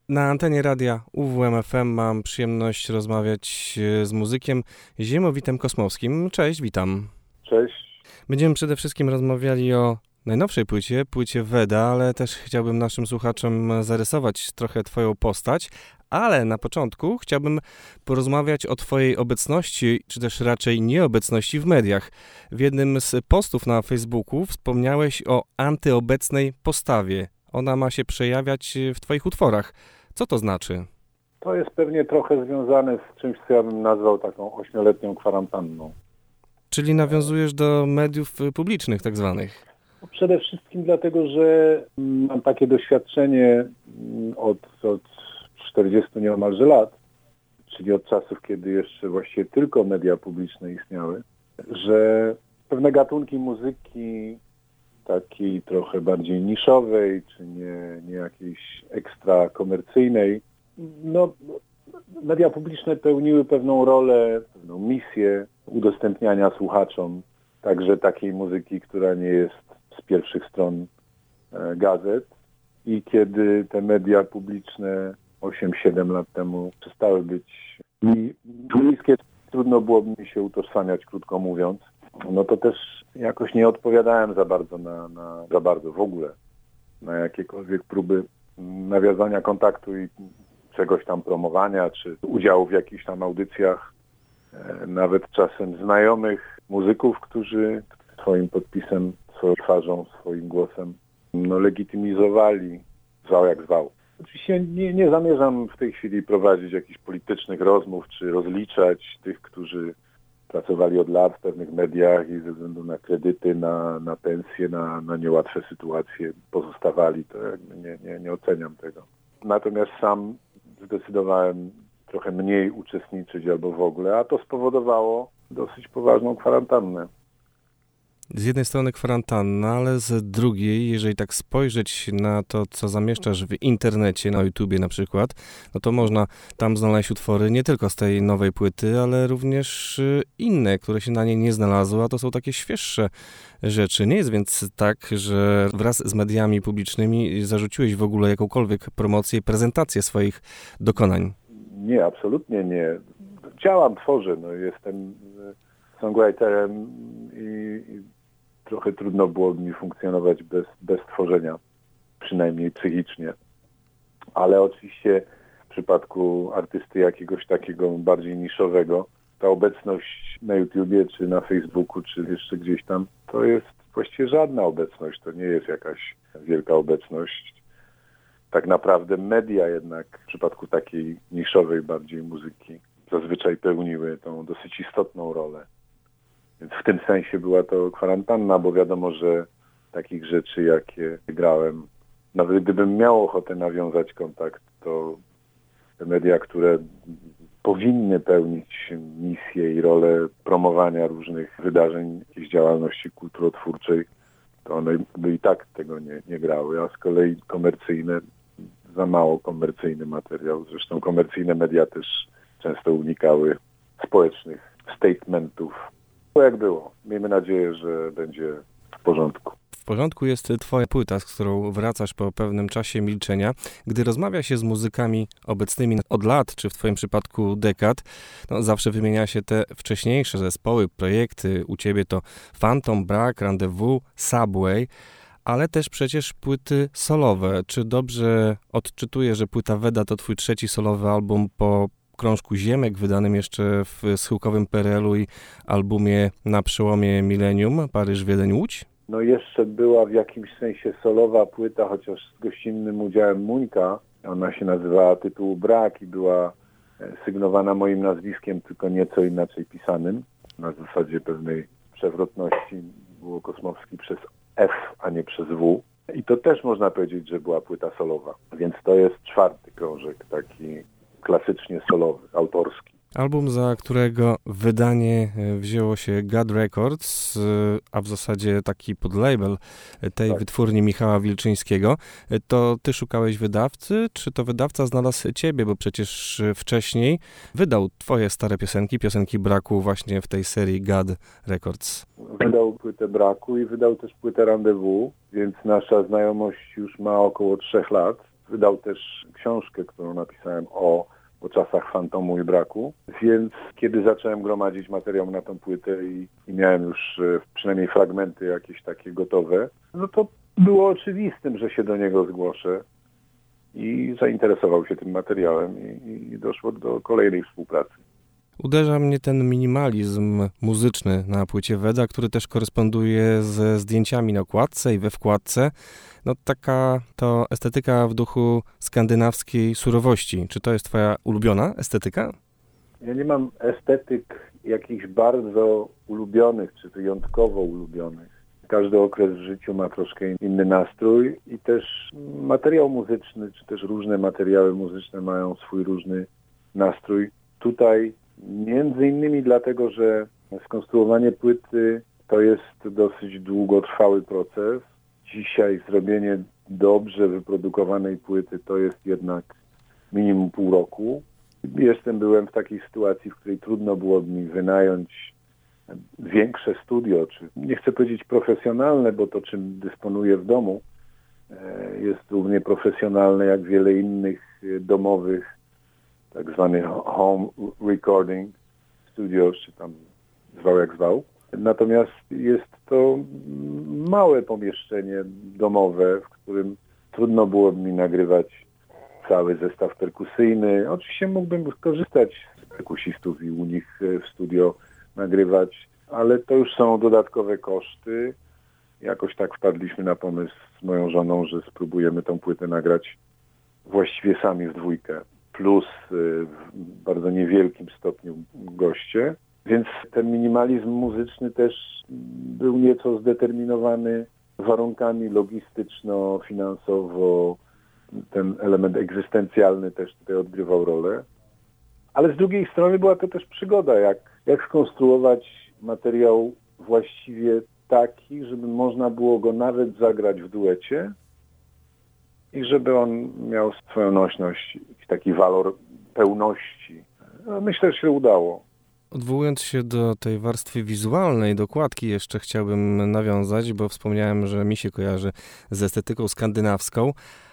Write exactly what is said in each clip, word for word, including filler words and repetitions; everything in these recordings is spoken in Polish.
Na antenie radia U W M F M mam przyjemność rozmawiać z muzykiem Ziemowitem Kosmowskim. Cześć, witam. Cześć. Będziemy przede wszystkim rozmawiali o najnowszej płycie, płycie Weda, ale też chciałbym naszym słuchaczom zarysować trochę twoją postać, ale na początku chciałbym porozmawiać o twojej obecności, czy też raczej nieobecności w mediach. W jednym z postów na Facebooku wspomniałeś o antyobecnej postawie. Ona ma się przejawiać w twoich utworach. Co to znaczy? To jest pewnie trochę związane z czymś, co ja bym nazwał taką ośmioletnią kwarantanną. Czyli nawiązujesz do mediów publicznych tak zwanych? Przede wszystkim dlatego, że mam takie doświadczenie od, od czterdziestu nieomalże lat, czyli od czasów, kiedy jeszcze właściwie tylko media publiczne istniały, że pewne gatunki muzyki takiej trochę bardziej niszowej, czy nie, nie jakiejś ekstra komercyjnej, no media publiczne pełniły pewną rolę, pewną misję udostępniania słuchaczom także takiej muzyki, która nie jest z pierwszych stron e, gazet. I kiedy te media publiczne osiem siedem lat temu przestały być mi bliskie, trudno byłoby mi się utożsamiać, krótko mówiąc, no to też jakoś nie odpowiadałem za bardzo na, na za bardzo w ogóle na jakiekolwiek próby nawiązania kontaktu i czegoś tam promowania, czy udziału w jakichś tam audycjach, e, nawet czasem znajomych muzyków, którzy swoim podpisem, swoją twarzą, swoim głosem no, legitymizowali, zwał jak zwał. Oczywiście nie, nie zamierzam w tej chwili prowadzić jakichś politycznych rozmów, czy rozliczać tych, którzy pracowali od lat w pewnych mediach i ze względu na kredyty, na, na pensje, na, na niełatwe sytuacje pozostawali. To jakby nie, nie, nie oceniam tego. Natomiast sam zdecydowałem trochę mniej uczestniczyć albo w ogóle, a to spowodowało dosyć poważną kwarantannę. Z jednej strony kwarantanna, ale z drugiej, jeżeli tak spojrzeć na to, co zamieszczasz w internecie, na YouTubie na przykład, no to można tam znaleźć utwory nie tylko z tej nowej płyty, ale również inne, które się na niej nie znalazły, a to są takie świeższe rzeczy. Nie jest więc tak, że wraz z mediami publicznymi zarzuciłeś w ogóle jakąkolwiek promocję i prezentację swoich dokonań. Nie, absolutnie nie. Działam, tworzę, no jestem songwriterem i, i trochę trudno było mi funkcjonować bez, bez tworzenia, przynajmniej psychicznie. Ale oczywiście w przypadku artysty jakiegoś takiego bardziej niszowego, ta obecność na YouTubie, czy na Facebooku, czy jeszcze gdzieś tam, to jest właściwie żadna obecność, to nie jest jakaś wielka obecność. Tak naprawdę media jednak w przypadku takiej niszowej bardziej muzyki zazwyczaj pełniły tą dosyć istotną rolę. Więc w tym sensie była to kwarantanna, bo wiadomo, że takich rzeczy, jakie grałem, nawet gdybym miał ochotę nawiązać kontakt, to te media, które powinny pełnić misję i rolę promowania różnych wydarzeń, jakiejś działalności kulturotwórczej, to one by i tak tego nie, nie grały, a z kolei komercyjne, za mało komercyjny materiał. Zresztą komercyjne media też często unikały społecznych statementów. To jak było. Miejmy nadzieję, że będzie w porządku. W porządku jest twoja płyta, z którą wracasz po pewnym czasie milczenia. Gdy rozmawia się z muzykami obecnymi od lat, czy w twoim przypadku dekad, no zawsze wymienia się te wcześniejsze zespoły, projekty. U ciebie to Phantom, Brak, Rendezvous, Subway, ale też przecież płyty solowe. Czy dobrze odczytuję, że płyta Weda to twój trzeci solowy album po krążku Ziemek, wydanym jeszcze w schyłkowym P R L u i albumie na przełomie milenium, Paryż, Wiedeń, Łódź? No jeszcze była w jakimś sensie solowa płyta, chociaż z gościnnym udziałem Muńka. Ona się nazywała Tytuł Brak i była sygnowana moim nazwiskiem, tylko nieco inaczej pisanym. Na zasadzie pewnej przewrotności było Kosmowski przez F, a nie przez W. I to też można powiedzieć, że była płyta solowa. Więc to jest czwarty krążek, taki klasycznie solowy, autorski. Album, za którego wydanie wzięło się God Records, a w zasadzie taki podlabel tej tak. wytwórni Michała Wilczyńskiego. To ty szukałeś wydawcy, czy to wydawca znalazł ciebie? Bo przecież wcześniej wydał twoje stare piosenki, piosenki Braku właśnie w tej serii God Records. Wydał płytę Braku i wydał też płytę Rendezvous, więc nasza znajomość już ma około trzech lat. wydał też książkę, którą napisałem o, o czasach fantomu i braku, więc kiedy zacząłem gromadzić materiał na tą płytę i, i miałem już e, przynajmniej fragmenty jakieś takie gotowe, no to było oczywistym, że się do niego zgłoszę i zainteresował się tym materiałem i, i doszło do kolejnej współpracy. Uderza mnie ten minimalizm muzyczny na płycie Weda, który też koresponduje ze zdjęciami na okładce i we wkładce. No taka to estetyka w duchu skandynawskiej surowości. Czy to jest twoja ulubiona estetyka? Ja nie mam estetyk jakichś bardzo ulubionych, czy wyjątkowo ulubionych. Każdy okres w życiu ma troszkę inny nastrój i też materiał muzyczny, czy też różne materiały muzyczne mają swój różny nastrój. Tutaj między innymi dlatego, że skonstruowanie płyty to jest dosyć długotrwały proces. Dzisiaj zrobienie dobrze wyprodukowanej płyty to jest jednak minimum pół roku. Jestem, byłem w takiej sytuacji, w której trudno było mi wynająć większe studio, czy nie chcę powiedzieć profesjonalne, bo to, czym dysponuję w domu, jest równie profesjonalne jak wiele innych domowych, tak zwany home recording studios, czy tam zwał jak zwał. Natomiast jest to małe pomieszczenie domowe, w którym trudno było mi nagrywać cały zestaw perkusyjny. Oczywiście mógłbym skorzystać z perkusistów i u nich w studio nagrywać, ale to już są dodatkowe koszty. Jakoś tak wpadliśmy na pomysł z moją żoną, że spróbujemy tą płytę nagrać właściwie sami w dwójkę, plus w bardzo niewielkim stopniu goście. Więc ten minimalizm muzyczny też był nieco zdeterminowany warunkami logistyczno-finansowo. Ten element egzystencjalny też tutaj odgrywał rolę. Ale z drugiej strony była to też przygoda, jak, jak skonstruować materiał właściwie taki, żeby można było go nawet zagrać w duecie i żeby on miał swoją nośność i taki walor pełności. No, myślę, że się udało. Odwołując się do tej warstwy wizualnej, dokładki jeszcze chciałbym nawiązać, bo wspomniałem, że mi się kojarzy z estetyką skandynawską,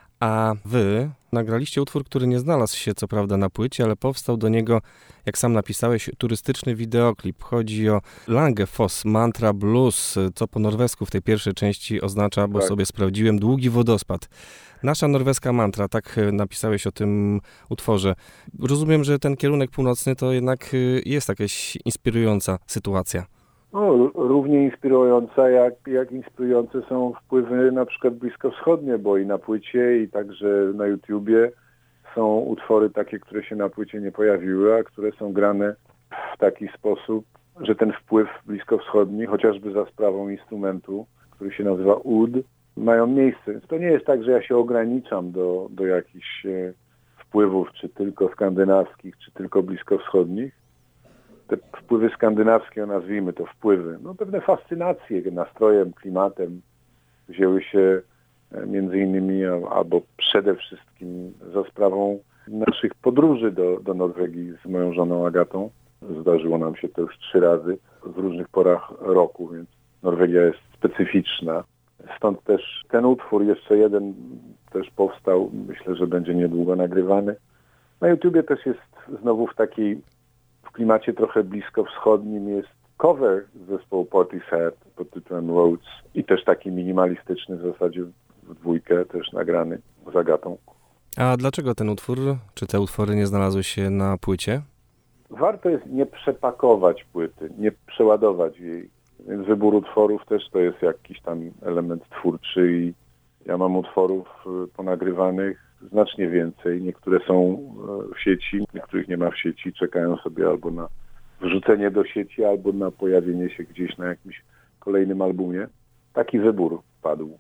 a wy nagraliście utwór, który nie znalazł się co prawda na płycie, ale powstał do niego, jak sam napisałeś, turystyczny wideoklip. Chodzi o Langefoss Mantra Blues, co po norwesku w tej pierwszej części oznacza, bo tak. sobie sprawdziłem, długi wodospad. Nasza norweska mantra, tak napisałeś o tym utworze. Rozumiem, że ten kierunek północny to jednak jest jakaś inspirująca sytuacja. No, równie inspirująca, jak, jak inspirujące są wpływy na przykład bliskowschodnie, bo i na płycie, i także na YouTubie są utwory takie, które się na płycie nie pojawiły, a które są grane w taki sposób, że ten wpływ bliskowschodni, chociażby za sprawą instrumentu, który się nazywa oud, mają miejsce. To nie jest tak, że ja się ograniczam do, do jakichś e, wpływów, czy tylko skandynawskich, czy tylko bliskowschodnich. Te wpływy skandynawskie, nazwijmy to wpływy, no pewne fascynacje nastrojem, klimatem wzięły się między innymi albo przede wszystkim za sprawą naszych podróży do, do Norwegii z moją żoną Agatą. Zdarzyło nam się to już trzy razy w różnych porach roku, więc Norwegia jest specyficzna. Stąd też ten utwór, jeszcze jeden też powstał, myślę, że będzie niedługo nagrywany. Na YouTubie też jest znowu w takiej w klimacie trochę bliskowschodnim jest cover zespołu Portishead pod tytułem Roads i też taki minimalistyczny w zasadzie w dwójkę też nagrany z Agatą. A dlaczego ten utwór, czy te utwory nie znalazły się na płycie? Warto jest nie przepakować płyty, nie przeładować jej. Więc wybór utworów też to jest jakiś tam element twórczy i ja mam utworów ponagrywanych znacznie więcej. Niektóre są w sieci, niektórych nie ma w sieci, czekają sobie albo na wrzucenie do sieci, albo na pojawienie się gdzieś na jakimś kolejnym albumie. Taki wybór padł.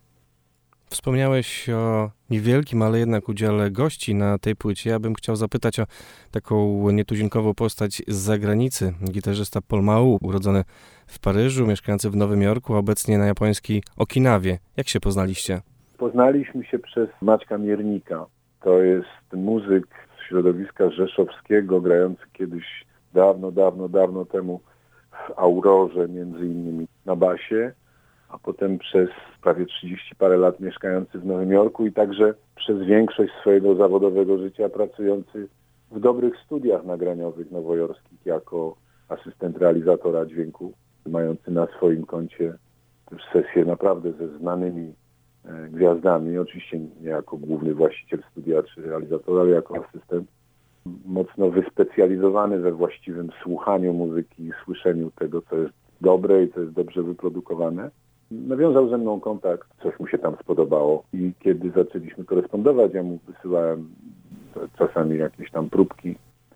Wspomniałeś o niewielkim, ale jednak udziale gości na tej płycie. Ja bym chciał zapytać o taką nietuzinkową postać z zagranicy. Gitarzysta Paul Mau, urodzony w Paryżu, mieszkający w Nowym Jorku, a obecnie na japońskiej Okinawie. Jak się poznaliście? Poznaliśmy się przez Maćka Miernika. To jest muzyk z środowiska rzeszowskiego, grający kiedyś dawno, dawno, dawno temu w Aurorze, między innymi na basie, a potem przez prawie trzydzieści parę lat mieszkający w Nowym Jorku i także przez większość swojego zawodowego życia pracujący w dobrych studiach nagraniowych nowojorskich jako asystent realizatora dźwięku, mający na swoim koncie też sesje naprawdę ze znanymi e, gwiazdami, oczywiście nie jako główny właściciel studia czy realizator, ale jako asystent, mocno wyspecjalizowany we właściwym słuchaniu muzyki i słyszeniu tego, co jest dobre i co jest dobrze wyprodukowane. Nawiązał ze mną kontakt, coś mu się tam spodobało i kiedy zaczęliśmy korespondować, ja mu wysyłałem czasami jakieś tam próbki,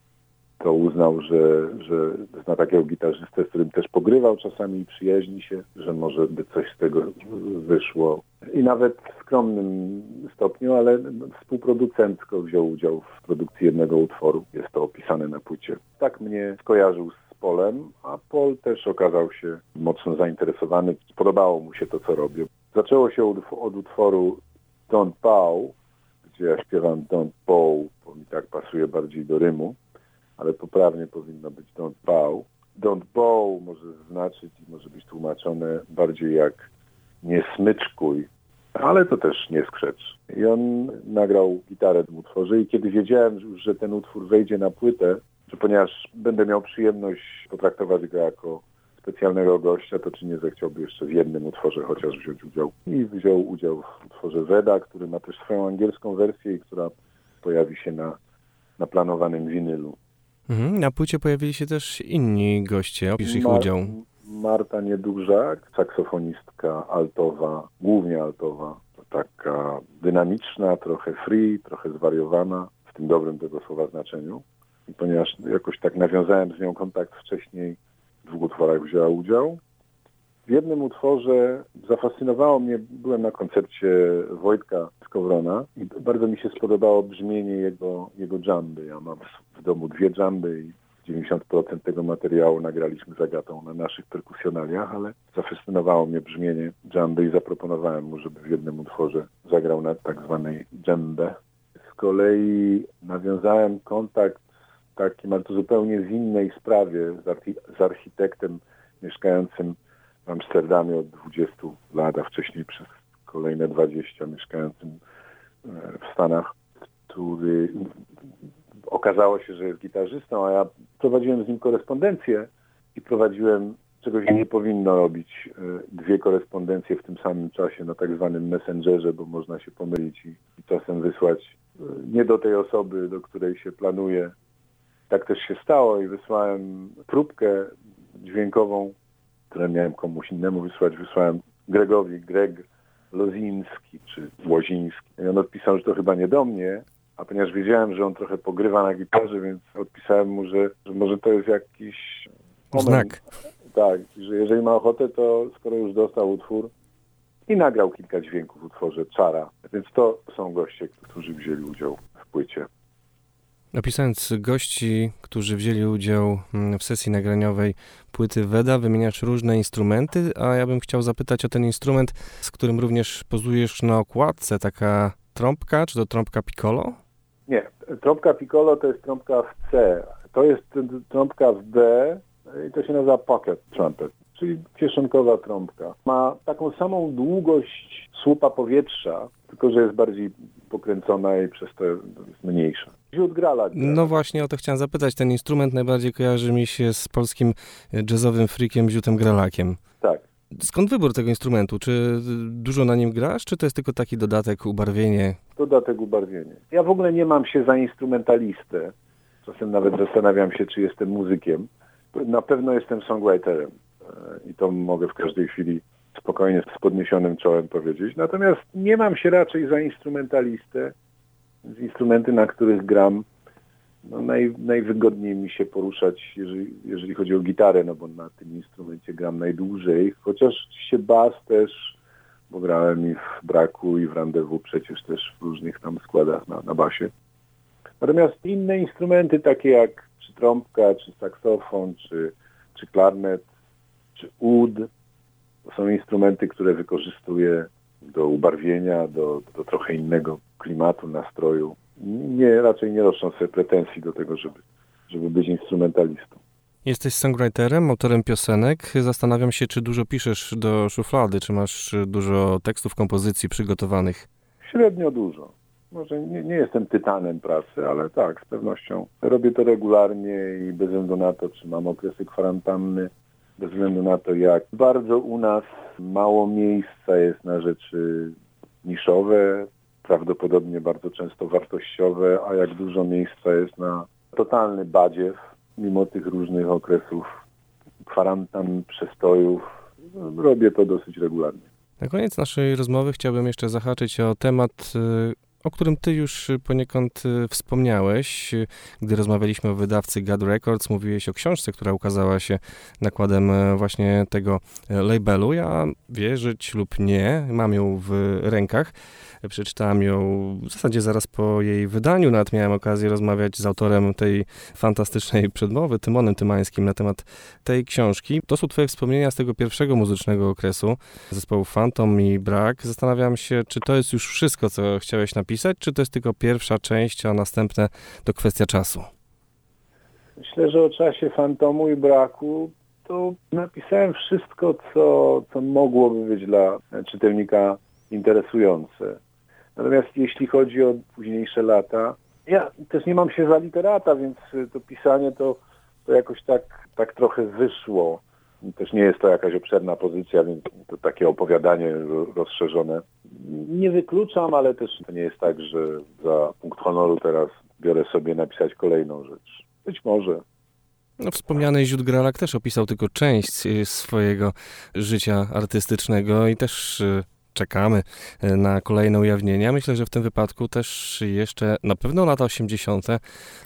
to uznał, że, że zna takiego gitarzystę, z którym też pogrywał czasami i przyjaźni się, że może by coś z tego wyszło. I nawet w skromnym stopniu, ale współproducencko wziął udział w produkcji jednego utworu. Jest to opisane na płycie. Tak mnie skojarzył z Polem, a Paul też okazał się mocno zainteresowany. Podobało mu się to, co robię. Zaczęło się od, od utworu Don't Bow, gdzie ja śpiewam Don't Bow, bo mi tak pasuje bardziej do rymu, ale poprawnie powinno być Don't Bow. Don't Bow może znaczyć i może być tłumaczone bardziej jak nie smyczkuj, ale to też nie skrzecz. I on nagrał gitarę w tym utworze i kiedy wiedziałem już, że ten utwór wejdzie na płytę, że ponieważ będę miał przyjemność potraktować go jako specjalnego gościa, to czy nie zechciałby jeszcze w jednym utworze chociaż wziąć udział. I wziął udział w utworze Veda, który ma też swoją angielską wersję i która pojawi się na, na planowanym winylu. Mhm, na płycie pojawili się też inni goście. Opisz ich Mar- udział. Marta Niedużak, saksofonistka altowa, głównie altowa, to taka dynamiczna, trochę free, trochę zwariowana, w tym dobrym tego słowa znaczeniu. I ponieważ jakoś tak nawiązałem z nią kontakt wcześniej, w dwóch utworach wzięła udział. W jednym utworze zafascynowało mnie, byłem na koncercie Wojtka Skowrona i bardzo mi się spodobało brzmienie jego, jego dżamby. Ja mam w domu dwie dżamby i dziewięćdziesiąt procent tego materiału nagraliśmy z Agatą na naszych perkusjonaliach, ale zafascynowało mnie brzmienie dżamby i zaproponowałem mu, żeby w jednym utworze zagrał na tak zwanej dżembę. Z kolei nawiązałem kontakt takim, ale to zupełnie w innej sprawie, z, archi- z architektem mieszkającym w Amsterdamie od dwudziestu lat, a wcześniej przez kolejne dwadzieścia mieszkającym w Stanach, który okazało się, że jest gitarzystą, a ja prowadziłem z nim korespondencję i prowadziłem, czego się nie powinno robić, dwie korespondencje w tym samym czasie na tak zwanym messengerze, bo można się pomylić i, i czasem wysłać nie do tej osoby, do której się planuje. Tak też się stało i wysłałem próbkę dźwiękową, którą miałem komuś innemu wysłać. Wysłałem Gregowi, Greg Loziński czy Łoziński. I on odpisał, że to chyba nie do mnie, a ponieważ wiedziałem, że on trochę pogrywa na gitarze, więc odpisałem mu, że, że może to jest jakiś moment. Znak. Tak, że jeżeli ma ochotę, to skoro już dostał utwór i nagrał kilka dźwięków w utworze Czara. Więc to są goście, którzy wzięli udział w płycie. Opisując gości, którzy wzięli udział w sesji nagraniowej płyty Veda, wymieniasz różne instrumenty, a ja bym chciał zapytać o ten instrument, z którym również pozujesz na okładce, taka trąbka, czy to trąbka piccolo? Nie, trąbka piccolo to jest trąbka w C, to jest trąbka w D i to się nazywa pocket trumpet, czyli kieszonkowa trąbka. Ma taką samą długość słupa powietrza, tylko że jest bardziej pokręcona i przez to jest mniejsza. Ziód Gralak. No właśnie o to chciałem zapytać. Ten instrument najbardziej kojarzy mi się z polskim jazzowym freakiem Ziutem Gralakiem. Tak. Skąd wybór tego instrumentu? Czy dużo na nim grasz, czy to jest tylko taki dodatek, ubarwienie? Dodatek, ubarwienie. Ja w ogóle nie mam się za instrumentalistę. Czasem nawet zastanawiam się, czy jestem muzykiem. Na pewno jestem songwriterem i to mogę w każdej chwili spokojnie z podniesionym czołem powiedzieć. Natomiast nie mam się raczej za instrumentalistę. Z instrumenty, na których gram, no naj, najwygodniej mi się poruszać, jeżeli, jeżeli chodzi o gitarę, no bo na tym instrumencie gram najdłużej. Chociaż oczywiście bas też, bo grałem i w Braku, i w Rendezvous, przecież też w różnych tam składach na, na basie. Natomiast inne instrumenty, takie jak czy trąbka, czy saksofon, czy, czy klarnet, czy ud, to są instrumenty, które wykorzystuję do ubarwienia, do, do trochę innego klimatu, nastroju. Nie, raczej nie roszczą sobie pretensji do tego, żeby, żeby być instrumentalistą. Jesteś songwriterem, autorem piosenek. Zastanawiam się, czy dużo piszesz do szuflady, czy masz dużo tekstów, kompozycji przygotowanych? Średnio dużo. Może nie, nie jestem tytanem pracy, ale tak, z pewnością robię to regularnie i bez względu na to, czy mam okresy kwarantanny, bez względu na to, jak bardzo u nas mało miejsca jest na rzeczy niszowe, prawdopodobnie bardzo często wartościowe, a jak dużo miejsca jest na totalny badziew, mimo tych różnych okresów kwarantan, przestojów. Robię to dosyć regularnie. Na koniec naszej rozmowy chciałbym jeszcze zahaczyć o temat, o którym ty już poniekąd wspomniałeś. Gdy rozmawialiśmy o wydawcy God Records, mówiłeś o książce, która ukazała się nakładem właśnie tego labelu. Ja wierzyć lub nie, mam ją w rękach. Przeczytałem ją w zasadzie zaraz po jej wydaniu, nawet miałem okazję rozmawiać z autorem tej fantastycznej przedmowy, Tymonem Tymańskim, na temat tej książki. To są twoje wspomnienia z tego pierwszego muzycznego okresu zespołu Phantom i Brak. Zastanawiam się, czy to jest już wszystko, co chciałeś napisać, czy to jest tylko pierwsza część, a następne to kwestia czasu? Myślę, że o czasie Fantomu i Braku to napisałem wszystko, co, co mogłoby być dla czytelnika interesujące. Natomiast jeśli chodzi o późniejsze lata, ja też nie mam się za literata, więc to pisanie to, to jakoś tak, tak trochę wyszło. Też nie jest to jakaś obszerna pozycja, więc to takie opowiadanie rozszerzone. Nie wykluczam, ale też to nie jest tak, że za punkt honoru teraz biorę sobie napisać kolejną rzecz. Być może. No, wspomniany Ziód Gralak też opisał tylko część swojego życia artystycznego i też czekamy na kolejne ujawnienia. Myślę, że w tym wypadku też jeszcze na pewno lata osiemdziesiąte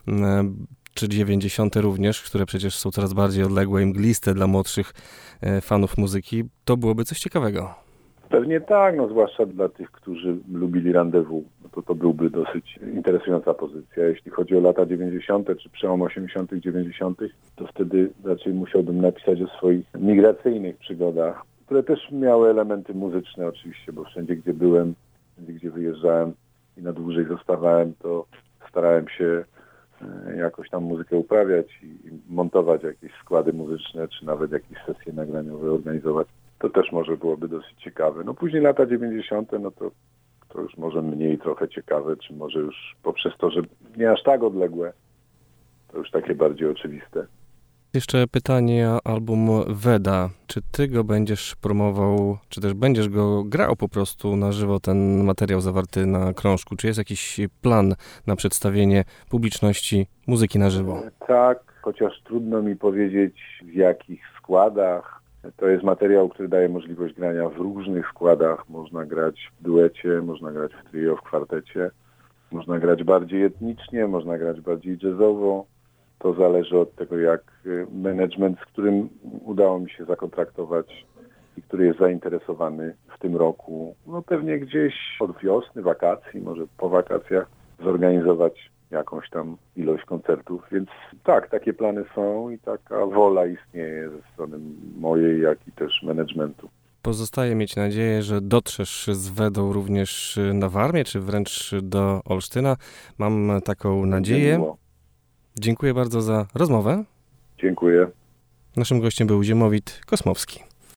czy dziewięćdziesiąte również, które przecież są coraz bardziej odległe i mgliste dla młodszych fanów muzyki, to byłoby coś ciekawego. Pewnie tak, no zwłaszcza dla tych, którzy lubili Rendezvous. No to to byłby dosyć interesująca pozycja. Jeśli chodzi o lata dziewięćdziesiąte czy przełom osiemdziesiątych, dziewięćdziesiątych, to wtedy raczej musiałbym napisać o swoich migracyjnych przygodach, które też miały elementy muzyczne oczywiście, bo wszędzie, gdzie byłem, wszędzie, gdzie wyjeżdżałem i na dłużej zostawałem, to starałem się jakoś tam muzykę uprawiać i montować jakieś składy muzyczne, czy nawet jakieś sesje nagraniowe organizować. To też może byłoby dosyć ciekawe. No później lata dziewięćdziesiąte, no to, to już może mniej trochę ciekawe, czy może już poprzez to, że nie aż tak odległe, to już takie bardziej oczywiste. Jeszcze pytanie o album Weda. Czy ty go będziesz promował, czy też będziesz go grał po prostu na żywo, ten materiał zawarty na krążku? Czy jest jakiś plan na przedstawienie publiczności muzyki na żywo? Tak, chociaż trudno mi powiedzieć w jakich składach. To jest materiał, który daje możliwość grania w różnych składach. Można grać w duecie, można grać w trio, w kwartecie. Można grać bardziej etnicznie, można grać bardziej jazzowo. To zależy od tego, jak management, z którym udało mi się zakontraktować i który jest zainteresowany w tym roku, no pewnie gdzieś od wiosny, wakacji, może po wakacjach, zorganizować jakąś tam ilość koncertów. Więc tak, takie plany są i taka wola istnieje ze strony mojej, jak i też managementu. Pozostaje mieć nadzieję, że dotrzesz z Wedą również na Warmię, czy wręcz do Olsztyna. Mam taką nadzieję. Dziękuję bardzo za rozmowę. Dziękuję. Naszym gościem był Ziemowit Kosmowski.